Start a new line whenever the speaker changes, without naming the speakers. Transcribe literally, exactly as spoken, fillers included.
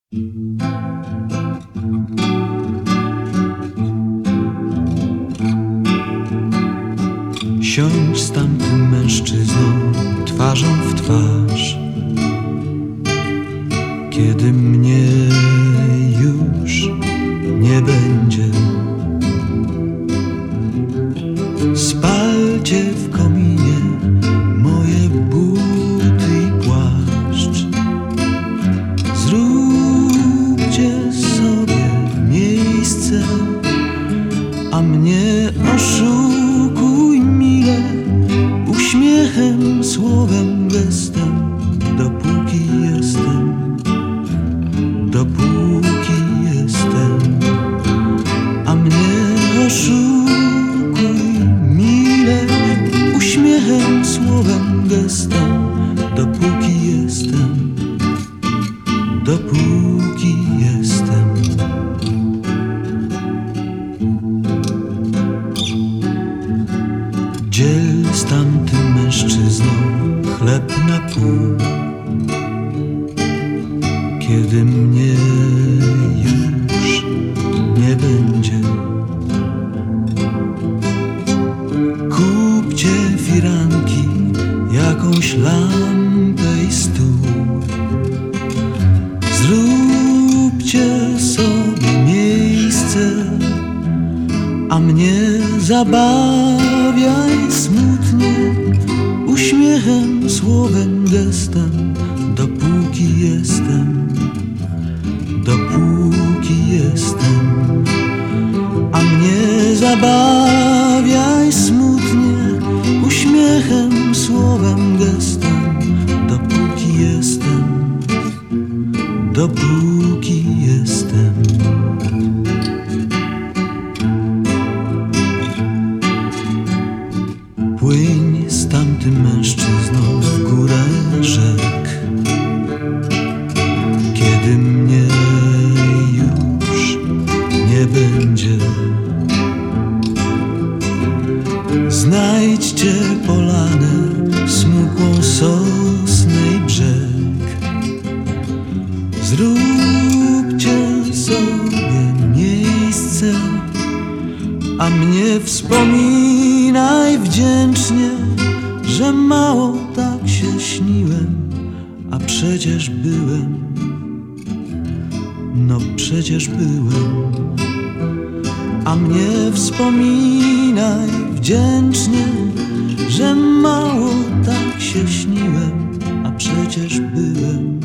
Siądź z tamtym mężczyzną twarzą w twarz, kiedy mnie już nie będzie. Spalcie w kominie moje buty i płaszcz. Zróbcie sobie miejsce, a mnie oszukuj mile, uśmiechem, słowem, gestem, dopóki jestem, dopóki jestem, a mnie oszukuj mile, uśmiechem, słowem, gestem, dopóki jestem, dopóki jestem. Dziel z tamtym mężczyzną chleb na pół, kiedy mnie już nie będzie. Kupcie firanki, jakąś lampę i stół. Zróbcie sobie miejsce, a mnie zabawiaj smutnie, uśmiechem, słowem, gestem, dopóki jestem, dopóki jestem, a mnie zabawiaj smutnie, uśmiechem, słowem, gestem, dopóki jestem, dopóki jestem. Płyń z tamtym mężczyzną w górę rzek, kiedy mnie już nie będzie. Znajdźcie polanę, smukłą sosnę i brzeg. Zróbcie sobie miejsce, a mnie wspominaj wdzięcznie, że mało tak się śniłem, a przecież byłem, no przecież byłem. A mnie wspominaj wdzięcznie, że mało tak się śniłem, a przecież byłem.